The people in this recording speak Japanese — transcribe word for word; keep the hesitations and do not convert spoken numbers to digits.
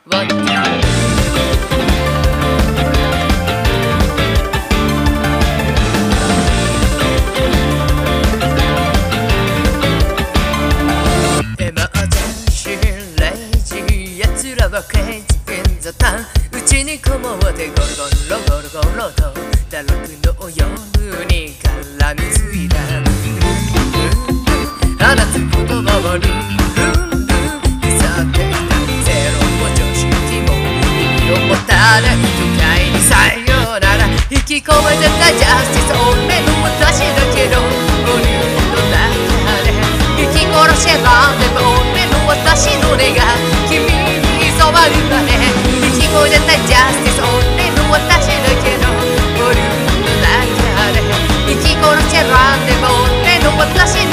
What do youクレイジーインザタウンうちにこもってゴロゴロゴロゴロと堕落の夜に絡みついた放つ言葉をルンルンルン腐っていたゼロも常識も意味を持たない都会にさよなら引き込めてたジャスティス俺の私だけどボリュームの中で引き殺せばでも俺の私の願い君に触るまで生き声でたジャスティス俺の私だけどボリュームの中で生き殺せばでも俺の私の